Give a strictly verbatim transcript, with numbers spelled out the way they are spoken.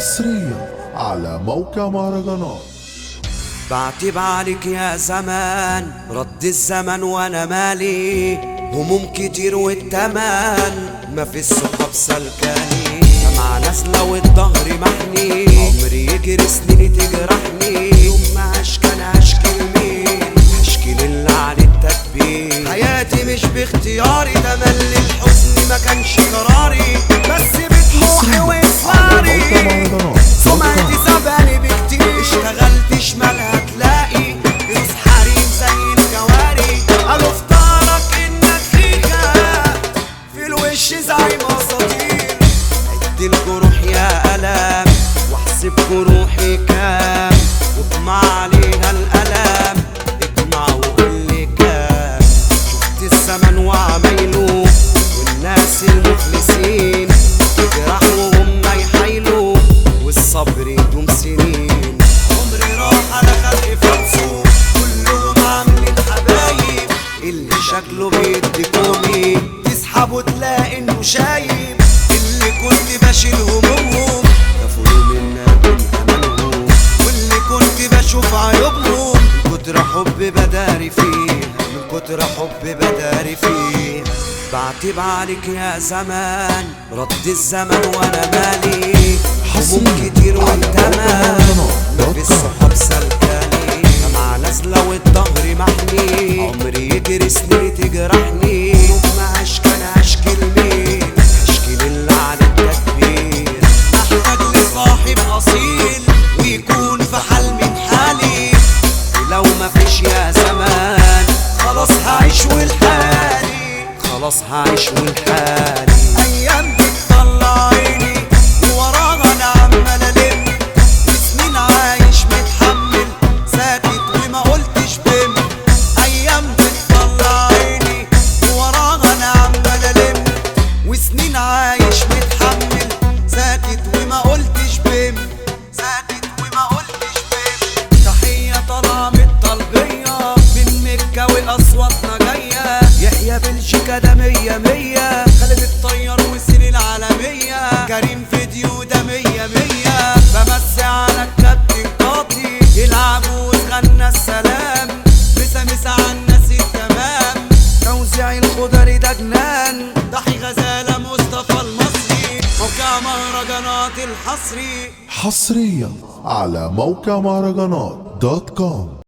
حصريا على موقع مهرجانات. بعتب عليك يا زمان، رد الزمن وانا مالي، هموم كتير والتمن ما في الصحاب سلكاني، مع ناس لو الظهر محني، عمري يجري سنين تجرحني، يوم ما اشكي انا اشكي لمين؟ اشكي لله عن التكبير، حياتي مش باختياري، ده مل الحزن ما كانش قراري، بس بطموحي واصراري، سمعتي سبقني بكتير، اشتغلت شمال هتلاقي فلوس حريم زي الجواري، قالوا افتكرك انك خيخة في الوش زي مساطير، عد الجروح يا ألم واحسب جروحي كام، واجمع عليها الألم، اجمع وقول لي كام، شفت الزمن وعمايله والناس المخلصين يجرح وهم يحايلوا والصبر يدوم سنين، عمري راح على خلق فرصه كلهم عاملين حبايب، اللي شكله بيدي كومي تسحبه تلاقي انه شايب، اللي كنت بشيل همومهم كفلوا منا من املهم، واللي كنت بشوف عيوبهم من كتر حب بداري فيه، من كتر حب بداري فيه، بعتب عليك يا زمان، رد الزمن وانا مالي، هموم كتير والتمن ما في الصحاب سلكاني، مع ناس لو الظهر محني، عمري يجري سنين تجرحني، يوم ما اشكي انا اشكي لمين؟ اشكي لله عن التكبير، احتاج لصاحب اصيل ويكون في حال من حالي، ولو ما فيش يا زمان خلاص هعيش والحالي، خلاص هعيش والحالي، ايام بتطلع عيني ووراها انا عمال الم، وسنين عايش متحمل ساكت وما قلتش بم، ايام بتطلع عيني ووراها انا عمال الم، وسنين عايش متحمل ساكت وما قلتش بم، ساكت وما قلتش بم، تحية طالعة من الطلبية من مكة واصواتنا جاية، يحيى بلجيكا ده مية مية، خالد الطيار وسيري العالمية، كريم فيديو ده مية مية، بمسي على الكابتن قاطي يلعب وتغنى السلام، مسا مسا على الناس التمام، توزيع الخضري ده جنان، ضحي غزالة مصطفى المصري، موقع مهرجانات الحصري حصريا على موقع مهرجانات دوت كوم.